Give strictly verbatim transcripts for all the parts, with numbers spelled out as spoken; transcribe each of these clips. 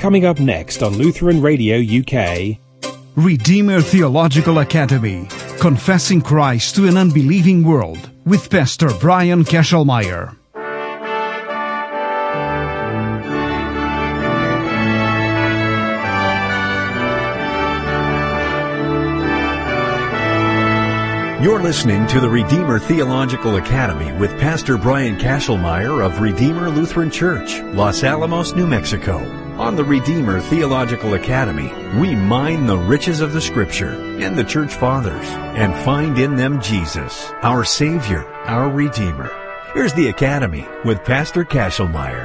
Coming up next on Lutheran Radio U K. Redeemer Theological Academy, Confessing Christ to an Unbelieving World, with Pastor Brian Kesselmeyer. You're listening to the Redeemer Theological Academy with Pastor Brian Kesselmeyer of Redeemer Lutheran Church, Los Alamos, New Mexico. On the Redeemer Theological Academy, we mine the riches of the Scripture and the Church Fathers and find in them Jesus, our Savior, our Redeemer. Here's the Academy with Pastor Kesselmeyer.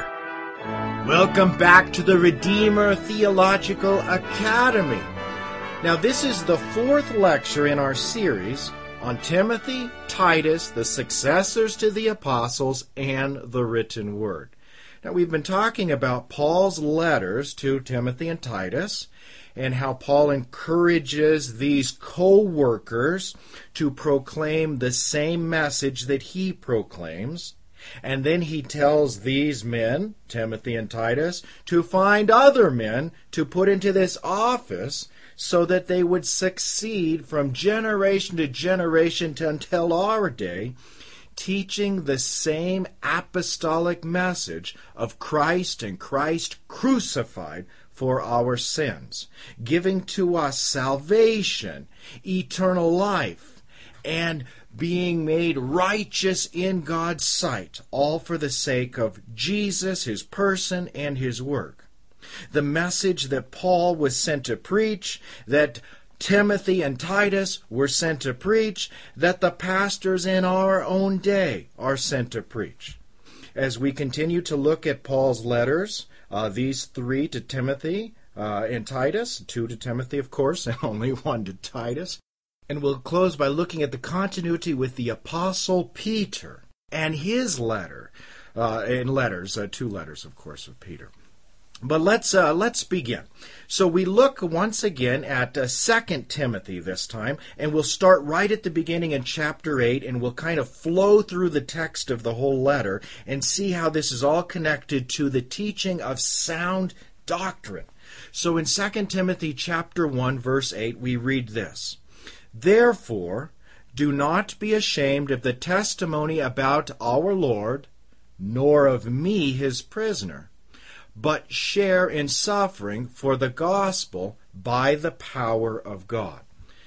Welcome back to the Redeemer Theological Academy. Now, this is the fourth lecture in our series on Timothy, Titus, the successors to the apostles, and the written word. Now, we've been talking about Paul's letters to Timothy and Titus, and how Paul encourages these co-workers to proclaim the same message that he proclaims. And then he tells these men, Timothy and Titus, to find other men to put into this office so that they would succeed from generation to generation to until our day, teaching the same apostolic message of Christ and Christ crucified for our sins, giving to us salvation, eternal life, and being made righteous in God's sight, all for the sake of Jesus, His person, and His work. The message that Paul was sent to preach, that Timothy and Titus were sent to preach, that the pastors in our own day are sent to preach. As we continue to look at Paul's letters, uh, these three to Timothy uh, and Titus, two to Timothy, of course, and only one to Titus, and we'll close by looking at the continuity with the Apostle Peter and his letter, uh, in letters, uh, two letters, of course, of Peter. But let's uh, let's begin. So we look once again at uh, Second Timothy this time, and we'll start right at the beginning in chapter eight, and we'll kind of flow through the text of the whole letter and see how this is all connected to the teaching of sound doctrine. So in Second Timothy chapter one, verse eight, we read this: "Therefore, do not be ashamed of the testimony about our Lord, nor of me, his prisoner, but share in suffering for the gospel by the power of God."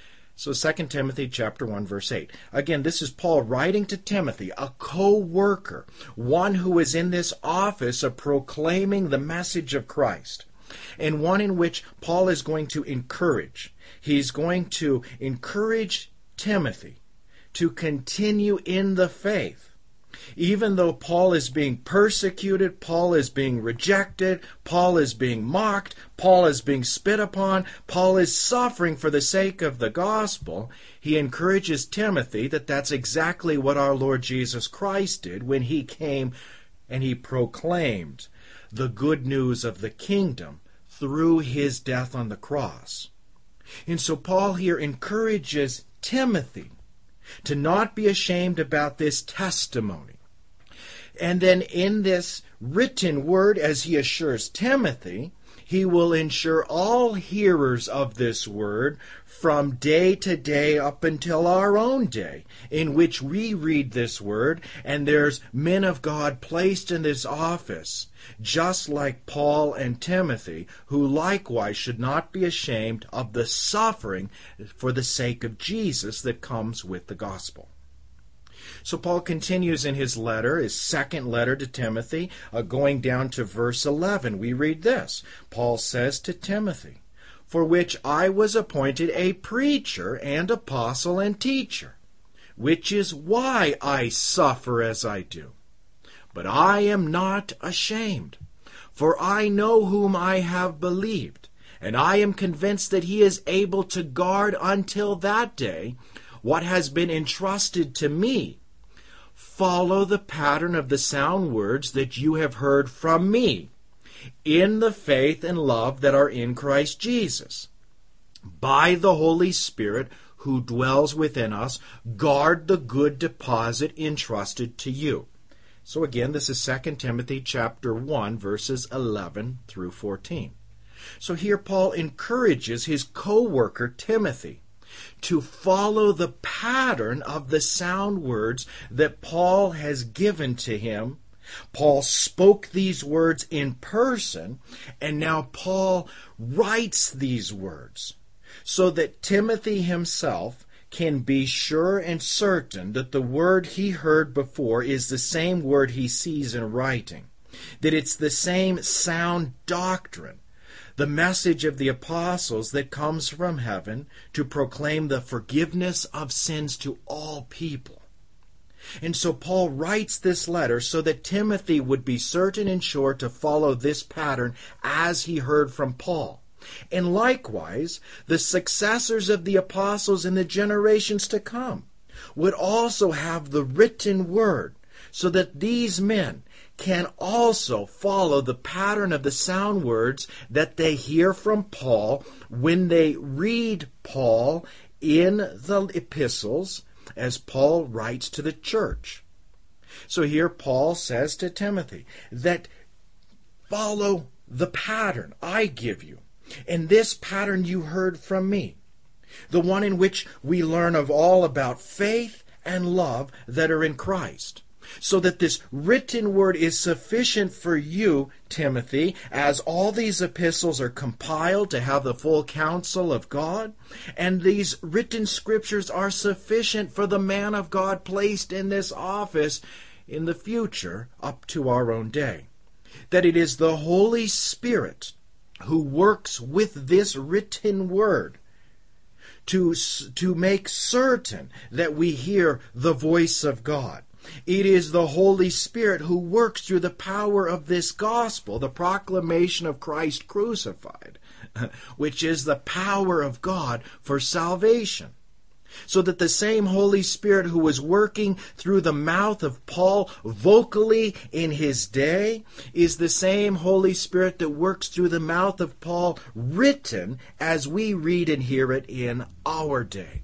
So Second Timothy chapter one, verse eight. Again, this is Paul writing to Timothy, a co-worker, one who is in this office of proclaiming the message of Christ, and one in which Paul is going to encourage. He's going to encourage Timothy to continue in the faith. Even though Paul is being persecuted, Paul is being rejected, Paul is being mocked, Paul is being spit upon, Paul is suffering for the sake of the gospel, he encourages Timothy that that's exactly what our Lord Jesus Christ did when he came and he proclaimed the good news of the kingdom through his death on the cross. And so Paul here encourages Timothy to not be ashamed about this testimony. And then in this written word, as he assures Timothy, he will ensure all hearers of this word from day to day up until our own day, in which we read this word, and there's men of God placed in this office, just like Paul and Timothy, who likewise should not be ashamed of the suffering for the sake of Jesus that comes with the gospel. So Paul continues in his letter, his second letter to Timothy, uh, going down to verse eleven. We read this. Paul says to Timothy, "For which I was appointed a preacher and apostle and teacher, which is why I suffer as I do. But I am not ashamed, for I know whom I have believed, and I am convinced that he is able to guard until that day what has been entrusted to me. Follow the pattern of the sound words that you have heard from me, in the faith and love that are in Christ Jesus. By the Holy Spirit who dwells within us, guard the good deposit entrusted to you." So again, this is Second Timothy chapter one, verses eleven through fourteen. So here Paul encourages his co-worker Timothy to follow the pattern of the sound words that Paul has given to him. Paul spoke these words in person, and now Paul writes these words so that Timothy himself can be sure and certain that the word he heard before is the same word he sees in writing, that it's the same sound doctrine, the message of the apostles that comes from heaven to proclaim the forgiveness of sins to all people. And so Paul writes this letter so that Timothy would be certain and sure to follow this pattern as he heard from Paul. And likewise, the successors of the apostles in the generations to come would also have the written word, so that these men can also follow the pattern of the sound words that they hear from Paul when they read Paul in the epistles as Paul writes to the church. So here Paul says to Timothy that follow the pattern I give you. And this pattern you heard from me, the one in which we learn of all about faith and love that are in Christ, so that this written word is sufficient for you, Timothy, as all these epistles are compiled to have the full counsel of God, and these written scriptures are sufficient for the man of God placed in this office in the future up to our own day. That it is the Holy Spirit who works with this written word to, to make certain that we hear the voice of God. It is the Holy Spirit who works through the power of this gospel, the proclamation of Christ crucified, which is the power of God for salvation. So that the same Holy Spirit who was working through the mouth of Paul vocally in his day is the same Holy Spirit that works through the mouth of Paul written as we read and hear it in our day.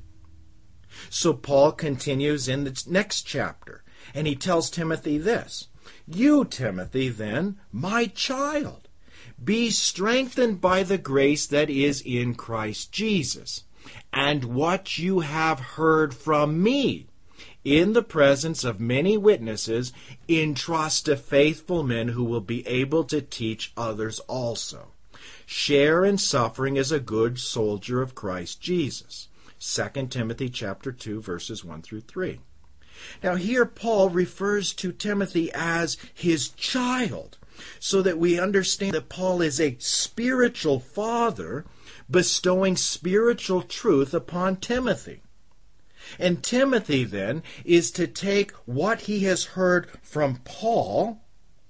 So Paul continues in the next chapter, and he tells Timothy this: "You, Timothy, then, my child, be strengthened by the grace that is in Christ Jesus, and what you have heard from me in the presence of many witnesses, entrust to faithful men who will be able to teach others also. Share in suffering as a good soldier of Christ Jesus." Second Timothy chapter two, verses one through three. Now here Paul refers to Timothy as his child, so that we understand that Paul is a spiritual father bestowing spiritual truth upon Timothy. And Timothy then is to take what he has heard from Paul,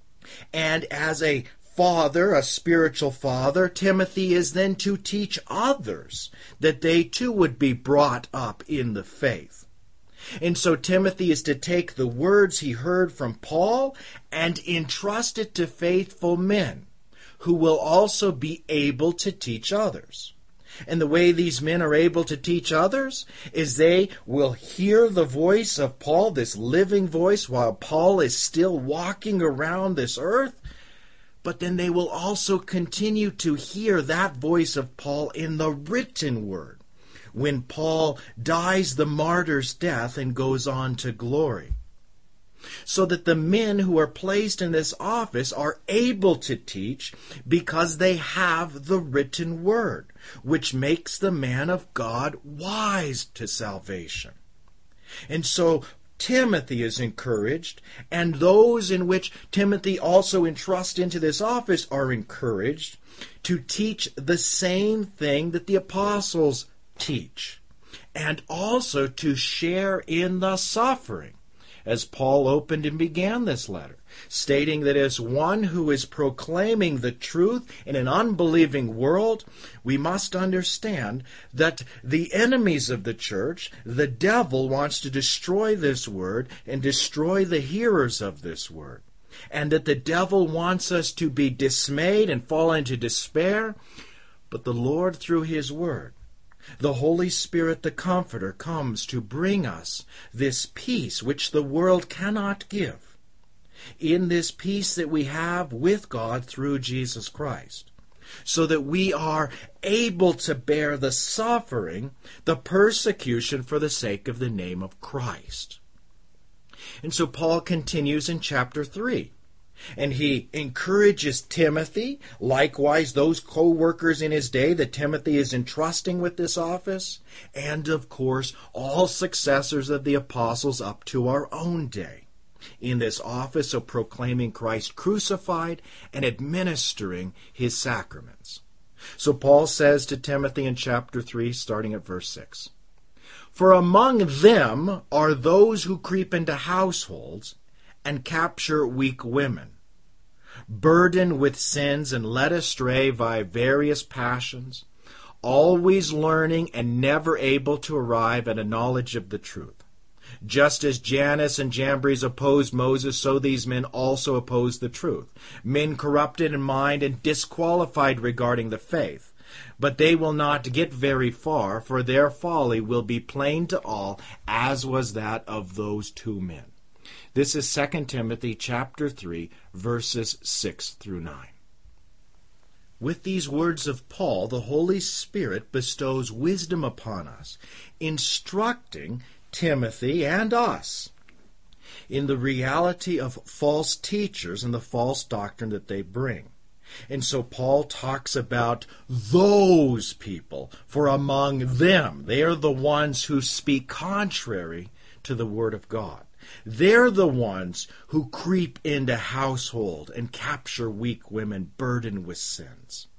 and as a father, a spiritual father, Timothy is then to teach others that they too would be brought up in the faith. And so Timothy is to take the words he heard from Paul and entrust it to faithful men who will also be able to teach others. And the way these men are able to teach others is they will hear the voice of Paul, this living voice, while Paul is still walking around this earth. But then they will also continue to hear that voice of Paul in the written word when Paul dies the martyr's death and goes on to glory. So that the men who are placed in this office are able to teach because they have the written word, which makes the man of God wise to salvation. And so Timothy is encouraged, and those in which Timothy also entrusts into this office are encouraged to teach the same thing that the apostles teach, and also to share in the suffering, as Paul opened and began this letter, stating that as one who is proclaiming the truth in an unbelieving world, we must understand that the enemies of the church, the devil, wants to destroy this word and destroy the hearers of this word, and that the devil wants us to be dismayed and fall into despair. But the Lord, through his word, the Holy Spirit, the Comforter, comes to bring us this peace which the world cannot give, in this peace that we have with God through Jesus Christ. so that we are able to bear the suffering, the persecution for the sake of the name of Christ. And so Paul continues in chapter three. And he encourages Timothy, likewise those co-workers in his day that Timothy is entrusting with this office, and of course all successors of the apostles up to our own day, in this office of proclaiming Christ crucified and administering his sacraments. So Paul says to Timothy in chapter three, starting at verse six, "For among them are those who creep into households and capture weak women, burdened with sins and led astray by various passions, always learning and never able to arrive at a knowledge of the truth. Just as Jannes and Jambres opposed Moses, so these men also oppose the truth, men corrupted in mind and disqualified regarding the faith. But they will not get very far, for their folly will be plain to all, as was that of those two men." This is Second Timothy chapter three, verses six through nine. With these words of Paul, the Holy Spirit bestows wisdom upon us, instructing Timothy and us in the reality of false teachers and the false doctrine that they bring. And so Paul talks about those people, for among them, they are the ones who speak contrary to the Word of God. They're the ones who creep into household and capture weak women burdened with sins.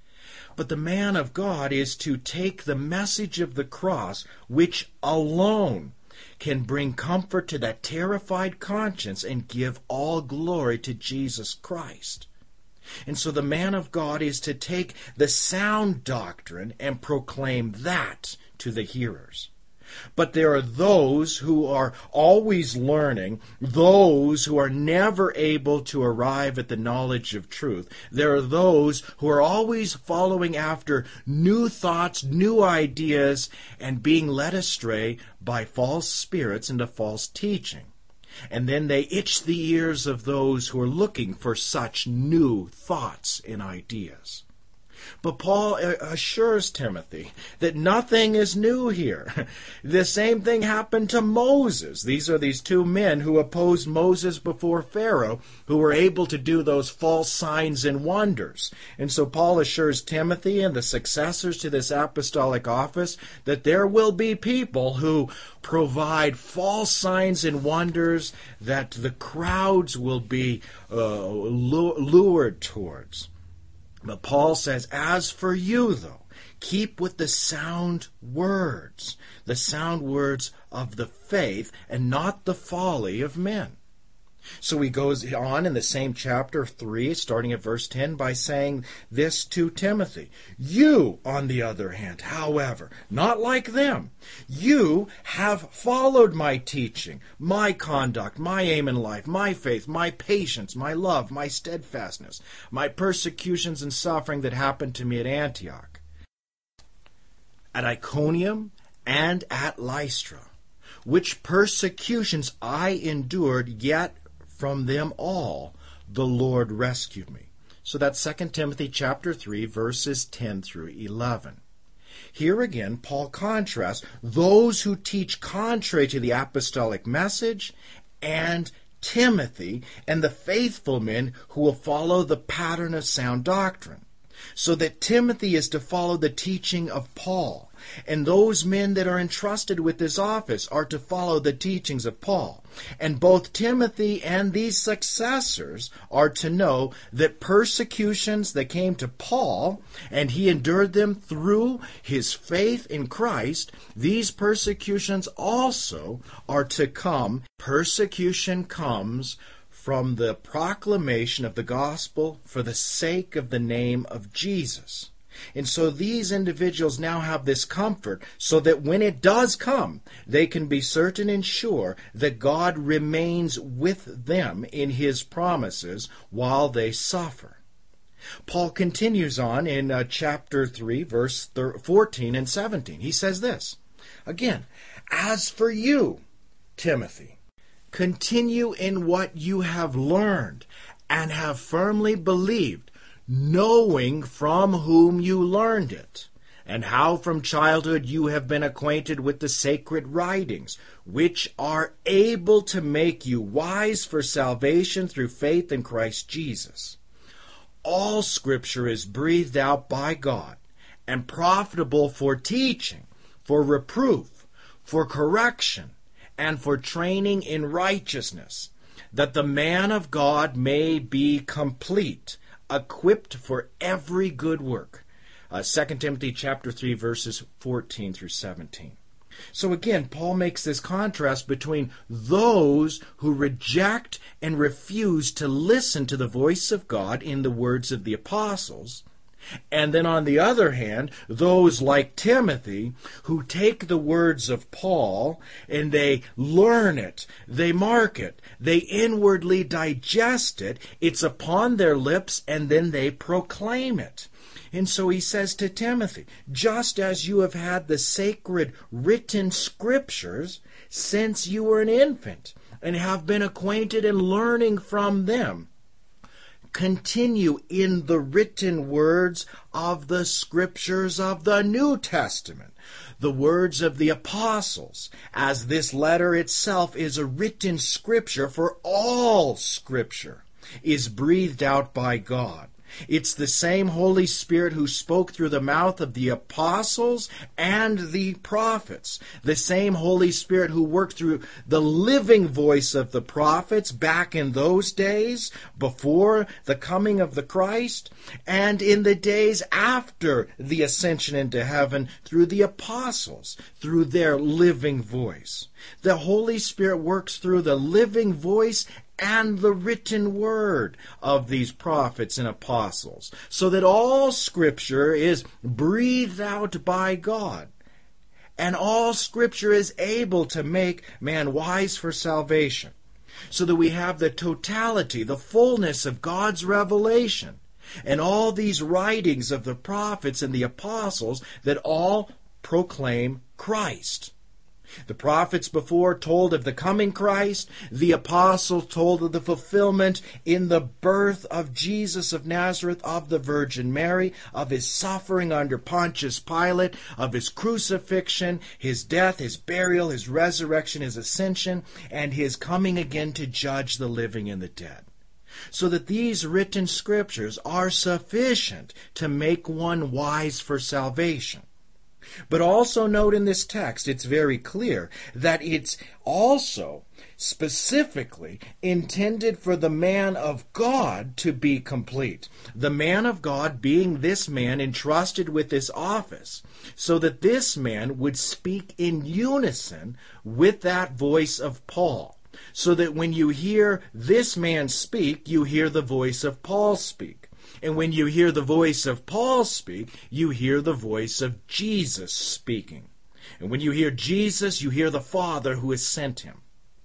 But the man of God is to take the message of the cross, which alone can bring comfort to that terrified conscience and give all glory to Jesus Christ. And so the man of God is to take the sound doctrine and proclaim that to the hearers. But there are those who are always learning, those who are never able to arrive at the knowledge of truth. There are those who are always following after new thoughts, new ideas, and being led astray by false spirits into false teaching. And then they itch the ears of those who are looking for such new thoughts and ideas. But Paul assures Timothy that nothing is new here. The same thing happened to Moses. These are these two men who opposed Moses before Pharaoh, who were able to do those false signs and wonders. And so Paul assures Timothy and the successors to this apostolic office that there will be people who provide false signs and wonders that the crowds will be uh, lured towards. But Paul says, as for you, though, keep with the sound words, the sound words of the faith, and not the folly of men. So he goes on in the same chapter three, starting at verse ten, by saying this to Timothy. You, on the other hand, however, not like them, you have followed my teaching, my conduct, my aim in life, my faith, my patience, my love, my steadfastness, my persecutions and suffering that happened to me at Antioch, at Iconium, and at Lystra, which persecutions I endured, yet from them all the Lord rescued me. So that's Second Timothy chapter three, verses ten through eleven. Here again, Paul contrasts those who teach contrary to the apostolic message and Timothy and the faithful men who will follow the pattern of sound doctrine. So that Timothy is to follow the teaching of Paul, and those men that are entrusted with this office are to follow the teachings of Paul. And both Timothy and these successors are to know that persecutions that came to Paul, and he endured them through his faith in Christ, these persecutions also are to come. Persecution comes from the proclamation of the gospel for the sake of the name of Jesus. And so these individuals now have this comfort so that when it does come, they can be certain and sure that God remains with them in his promises while they suffer. Paul continues on in uh, chapter three, verse fourteen and seventeen. He says this, again, as for you, Timothy, continue in what you have learned and have firmly believed, knowing from whom you learned it, and how from childhood you have been acquainted with the sacred writings, which are able to make you wise for salvation through faith in Christ Jesus. All Scripture is breathed out by God and profitable for teaching, for reproof, for correction, and for training in righteousness, that the man of God may be complete, equipped for every good work. Uh, Second Timothy chapter three, verses fourteen through seventeen. So again, Paul makes this contrast between those who reject and refuse to listen to the voice of God in the words of the apostles, and then on the other hand, those like Timothy who take the words of Paul and they learn it, they mark it, they inwardly digest it, it's upon their lips, and then they proclaim it. And so he says to Timothy, just as you have had the sacred written Scriptures since you were an infant and have been acquainted and learning from them, continue in the written words of the Scriptures of the New Testament, the words of the apostles, as this letter itself is a written Scripture, for all Scripture is breathed out by God. It's the same Holy Spirit who spoke through the mouth of the apostles and the prophets. The same Holy Spirit who worked through the living voice of the prophets back in those days, before the coming of the Christ, and in the days after the ascension into heaven through the apostles, through their living voice. The Holy Spirit works through the living voice and the written word of these prophets and apostles, so that all Scripture is breathed out by God, and all Scripture is able to make man wise for salvation, so that we have the totality, the fullness of God's revelation, and all these writings of the prophets and the apostles that all proclaim Christ. The prophets before told of the coming Christ. The apostles told of the fulfillment in the birth of Jesus of Nazareth, of the Virgin Mary, of his suffering under Pontius Pilate, of his crucifixion, his death, his burial, his resurrection, his ascension, and his coming again to judge the living and the dead. So that these written Scriptures are sufficient to make one wise for salvation. But also note in this text, it's very clear that it's also specifically intended for the man of God to be complete. The man of God being this man entrusted with this office, so that this man would speak in unison with that voice of Paul. So that when you hear this man speak, you hear the voice of Paul speak. And when you hear the voice of Paul speak, you hear the voice of Jesus speaking. And when you hear Jesus, you hear the Father who has sent him.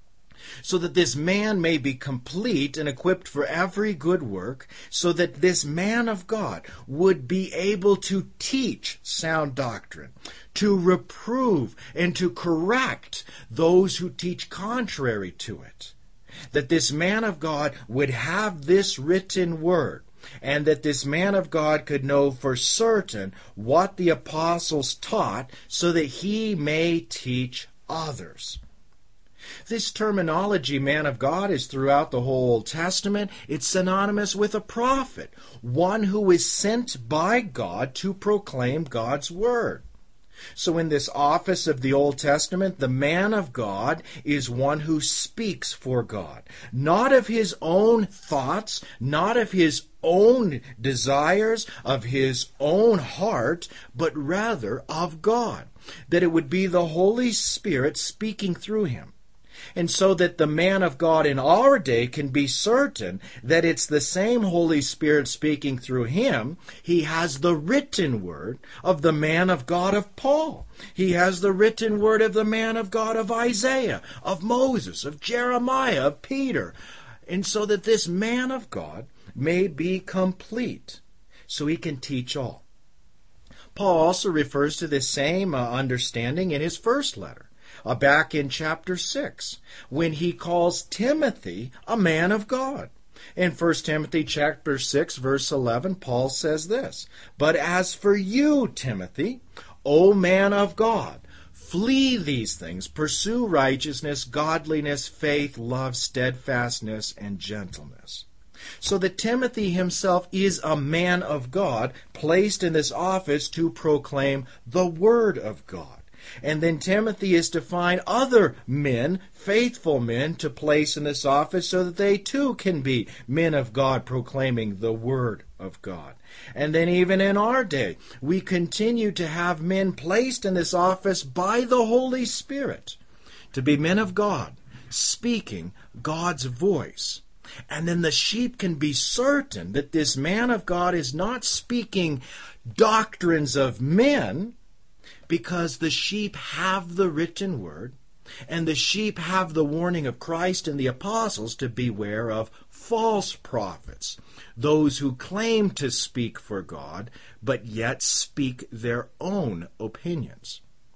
So that this man may be complete and equipped for every good work, so that this man of God would be able to teach sound doctrine, to reprove and to correct those who teach contrary to it. That this man of God would have this written word, and that this man of God could know for certain what the apostles taught, so that he may teach others. This terminology, man of God, is throughout the whole Old Testament. It's synonymous with a prophet, one who is sent by God to proclaim God's word. So in this office of the Old Testament, the man of God is one who speaks for God, not of his own thoughts, not of his own desires, of his own heart, but rather of God, that it would be the Holy Spirit speaking through him. And so that the man of God in our day can be certain that it's the same Holy Spirit speaking through him. He has the written word of the man of God of Paul. He has the written word of the man of God of Isaiah, of Moses, of Jeremiah, of Peter. And so that this man of God may be complete, so he can teach all. Paul also refers to this same uh, understanding in his first letter. Uh, back in chapter six, when he calls Timothy a man of God. In First Timothy chapter six, verse eleven, Paul says this, "But as for you, Timothy, O man of God, flee these things, pursue righteousness, godliness, faith, love, steadfastness, and gentleness." So that Timothy himself is a man of God, placed in this office to proclaim the Word of God. And then Timothy is to find other men, faithful men, to place in this office so that they too can be men of God proclaiming the Word of God. And then even in our day, we continue to have men placed in this office by the Holy Spirit to be men of God, speaking God's voice. And then the sheep can be certain that this man of God is not speaking doctrines of men, because the sheep have the written word, and the sheep have the warning of Christ and the apostles to beware of false prophets, those who claim to speak for God, but yet speak their own opinions.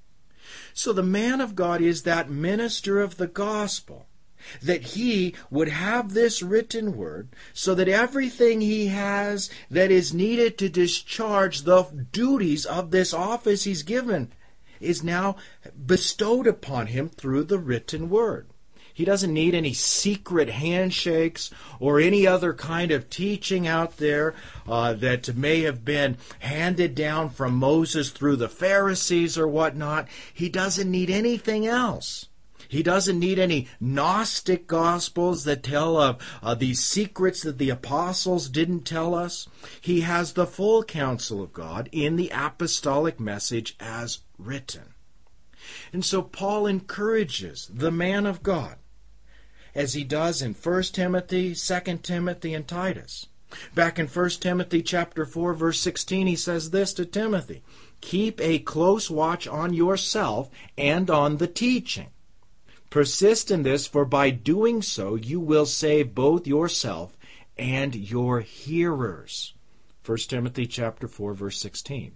So the man of God is that minister of the gospel, that he would have this written word so that everything he has that is needed to discharge the duties of this office he's given is now bestowed upon him through the written word. He doesn't need any secret handshakes or any other kind of teaching out there uh, that may have been handed down from Moses through the Pharisees or whatnot. He doesn't need anything else. He doesn't need any Gnostic gospels that tell of uh, these secrets that the apostles didn't tell us. He has the full counsel of God in the apostolic message as written. And so Paul encourages the man of God, as he does in First Timothy, Second Timothy, and Titus. Back in First Timothy chapter four, verse sixteen, he says this to Timothy, "Keep a close watch on yourself and on the teaching. Persist in this, for by doing so you will save both yourself and your hearers." First Timothy chapter four, verse sixteen.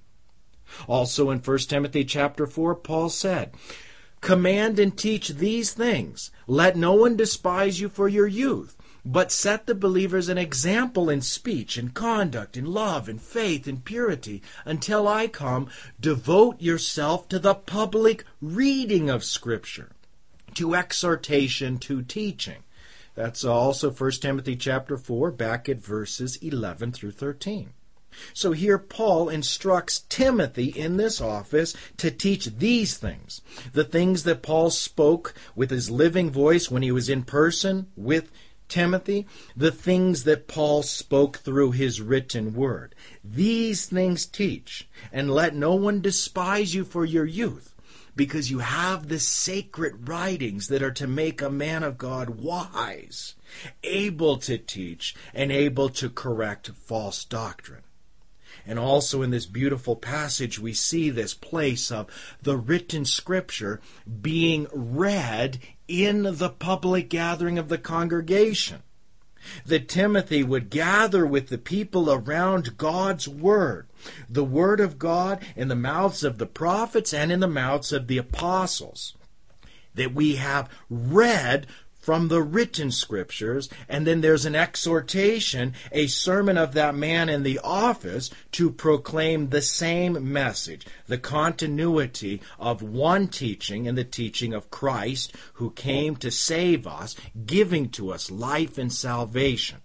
Also in First Timothy chapter four, Paul said, "Command and teach these things. Let no one despise you for your youth, but set the believers an example in speech and conduct, in love and faith and purity. Until I come, devote yourself to the public reading of Scripture, to exhortation, to teaching." That's also First Timothy chapter four, back at verses eleven through thirteen. So here Paul instructs Timothy in this office to teach these things, the things that Paul spoke with his living voice when he was in person with Timothy, the things that Paul spoke through his written word. These things teach, and let no one despise you for your youth, because you have the sacred writings that are to make a man of God wise, able to teach, and able to correct false doctrine. And also in this beautiful passage, we see this place of the written Scripture being read in the public gathering of the congregation. That Timothy would gather with the people around God's Word, the Word of God in the mouths of the prophets and in the mouths of the apostles. That we have read from the written Scriptures, and then there's an exhortation, a sermon of that man in the office to proclaim the same message, the continuity of one teaching and the teaching of Christ, who came to save us, giving to us life and salvation.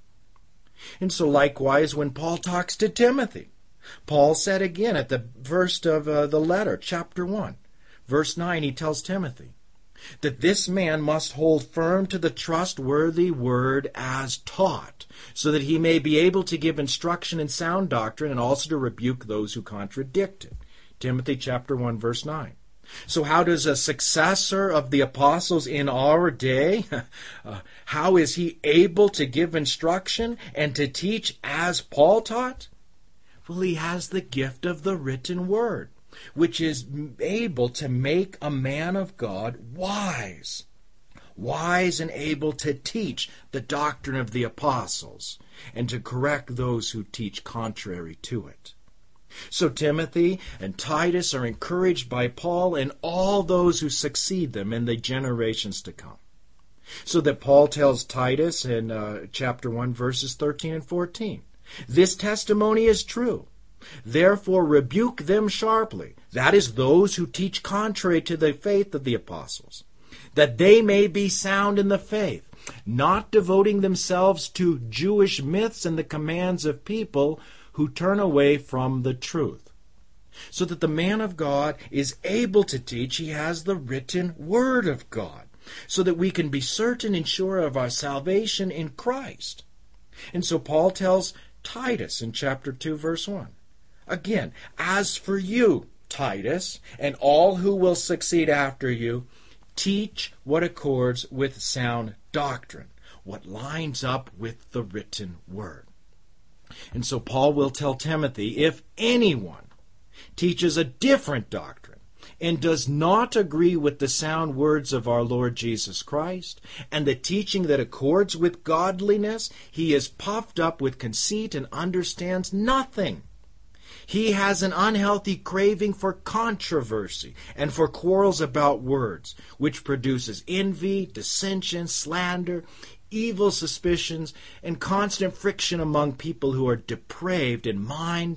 And so likewise when Paul talks to Timothy, Paul said again at the first of uh, the letter, chapter one, verse nine, he tells Timothy that this man must hold firm to the trustworthy word as taught, so that he may be able to give instruction in sound doctrine and also to rebuke those who contradict it. Timothy chapter one, verse nine. So how does a successor of the apostles in our day, uh, how is he able to give instruction and to teach as Paul taught? Well, he has the gift of the written word, which is able to make a man of God wise. Wise and able to teach the doctrine of the apostles and to correct those who teach contrary to it. So Timothy and Titus are encouraged by Paul and all those who succeed them in the generations to come. So that Paul tells Titus in uh, chapter one, verses thirteen and fourteen, "This testimony is true. Therefore rebuke them sharply," that is, those who teach contrary to the faith of the apostles, "that they may be sound in the faith, not devoting themselves to Jewish myths and the commands of people who turn away from the truth." So that the man of God is able to teach, he has the written Word of God, so that we can be certain and sure of our salvation in Christ. And so Paul tells Titus in chapter two, verse one, again, "As for you, Titus, and all who will succeed after you, teach what accords with sound doctrine," what lines up with the written Word. And so Paul will tell Timothy, if anyone teaches a different doctrine and does not agree with the sound words of our Lord Jesus Christ and the teaching that accords with godliness, he is puffed up with conceit and understands nothing. He has an unhealthy craving for controversy and for quarrels about words, which produces envy, dissension, slander, evil suspicions, and constant friction among people who are depraved in mind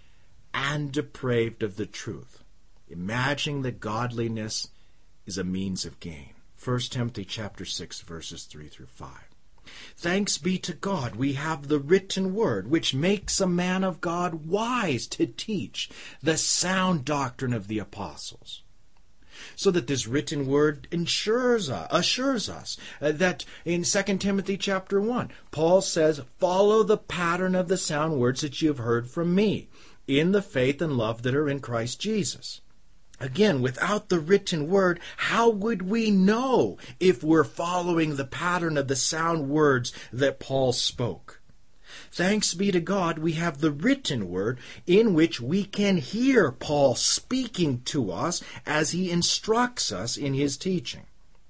and depraved of the truth, imagining that godliness is a means of gain. First Timothy chapter six, verses three through five. Thanks be to God, we have the written Word, which makes a man of God wise to teach the sound doctrine of the apostles. So that this written Word ensures us, assures us uh, that in Second Timothy chapter one, Paul says, "Follow the pattern of the sound words that you have heard from me, in the faith and love that are in Christ Jesus." Again, without the written Word, how would we know if we're following the pattern of the sound words that Paul spoke? Thanks be to God, we have the written Word in which we can hear Paul speaking to us as he instructs us in his teaching.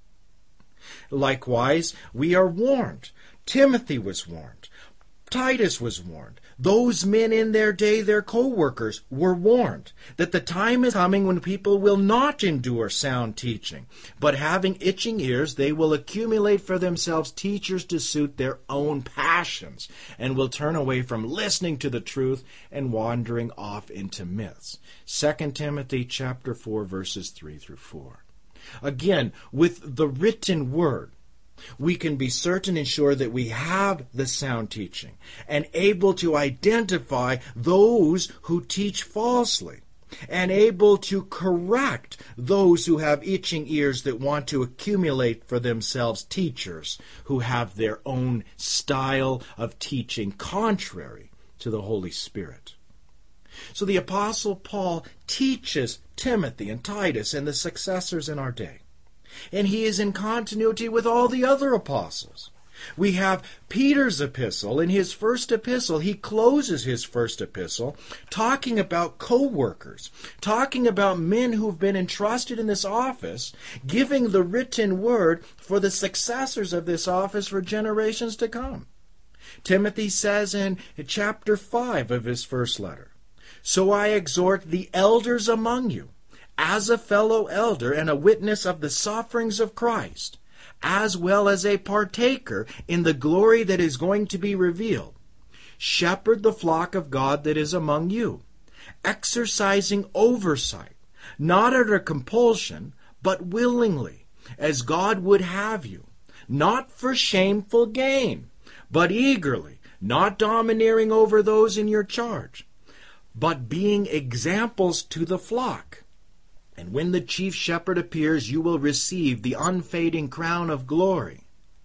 Likewise, we are warned. Timothy was warned. Titus was warned. Those men in their day, their co-workers, were warned that the time is coming when people will not endure sound teaching, but having itching ears, they will accumulate for themselves teachers to suit their own passions, and will turn away from listening to the truth and wandering off into myths. Second Timothy chapter four, verses three through four. Again, with the written Word, we can be certain and sure that we have the sound teaching and able to identify those who teach falsely and able to correct those who have itching ears that want to accumulate for themselves teachers who have their own style of teaching contrary to the Holy Spirit. So the Apostle Paul teaches Timothy and Titus and the successors in our day. And he is in continuity with all the other apostles. We have Peter's epistle. In his first epistle, he closes his first epistle talking about co-workers, talking about men who've been entrusted in this office, giving the written Word for the successors of this office for generations to come. Timothy says in chapter five of his first letter, "So I exhort the elders among you, as a fellow elder and a witness of the sufferings of Christ, as well as a partaker in the glory that is going to be revealed. Shepherd the flock of God that is among you, exercising oversight, not under compulsion, but willingly, as God would have you, not for shameful gain, but eagerly, not domineering over those in your charge, but being examples to the flock. And when the chief shepherd appears, you will receive the unfading crown of glory.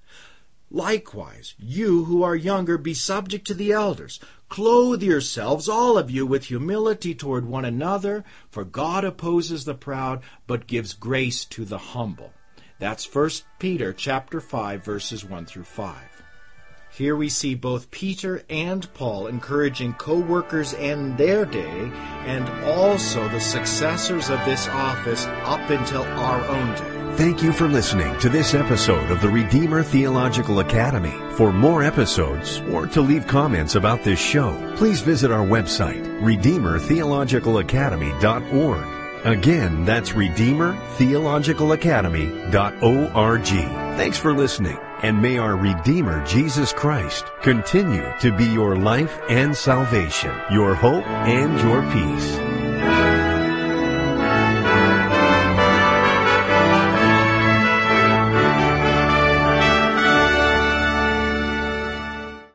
Likewise, you who are younger, be subject to the elders. Clothe yourselves, all of you, with humility toward one another, for God opposes the proud, but gives grace to the humble." That's First Peter chapter five, verses one through five. Here we see both Peter and Paul encouraging co-workers in their day and also the successors of this office up until our own day. Thank you for listening to this episode of the Redeemer Theological Academy. For more episodes or to leave comments about this show, please visit our website, redeemer theological academy dot org. Again, that's redeemer theological academy dot org. Thanks for listening, and may our Redeemer Jesus Christ continue to be your life and salvation, your hope and your peace.